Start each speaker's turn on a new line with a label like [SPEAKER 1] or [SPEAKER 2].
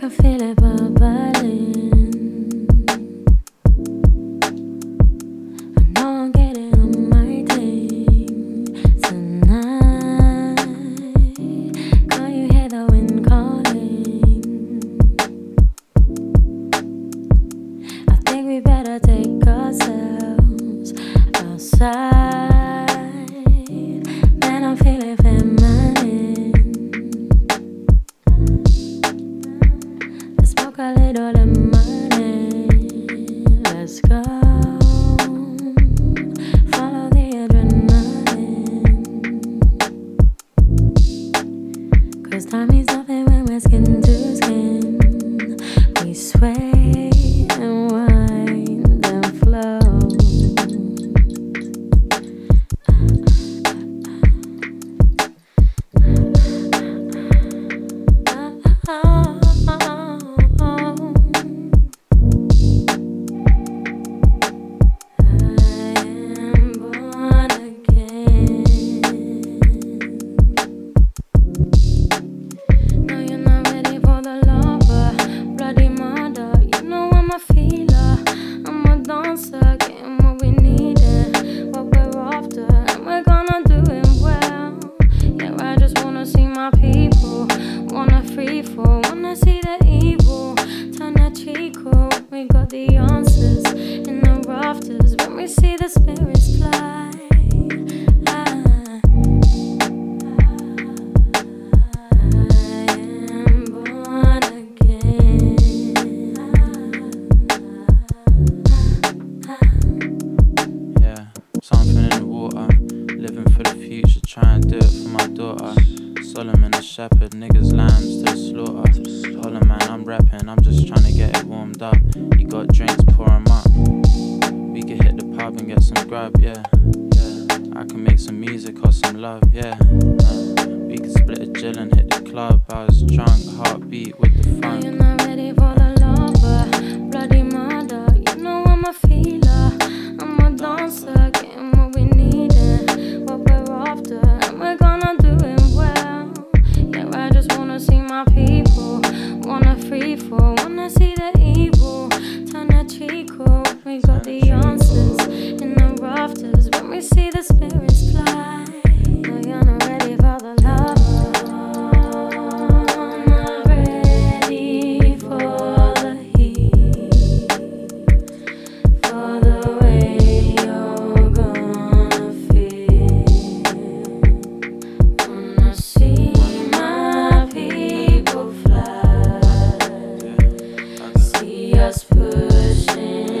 [SPEAKER 1] can feel it bubbling. I know I'm getting on my thing tonight. Can't you hear the wind calling? I think we better take ourselves outside. Man, I'm feeling feminine. Let's smoke a little lemonade. Let's go. Follow the adrenaline. 'Cause time means nothing when we're skin to skin. We sway and wind and flow. Wanna see the evil, turn that cheek cool. We got the answers in the rafters when we see the spirits fly. I am born again.
[SPEAKER 2] Yeah, something in the water, living for the future, try and do it for my daughter. Solomon the shepherd, niggas lambs to the slaughter. Holla man, I'm rapping, I'm just trying to get it warmed up. You got drinks, pour 'em up. We could hit the pub and get some grub, yeah. I can make some music or some love, yeah. We could split a Jill and hit the club. I was drunk, heartbeat with the
[SPEAKER 1] Now
[SPEAKER 2] funk.
[SPEAKER 1] you're not ready for the lover, bloody murder. You know I'm a feeler, I'm a dancer, getting what we needed, what we're after, and we're gonna do it well. Yeah, I just wanna see my people, wanna free fall, wanna see the evil, turn that cheek cool. We got the answers in the rafters when we see the spirits fly. No, you're not ready for the love. Not ready for the heat, for the way you're gonna feel. Wanna see my people fly, see us pushing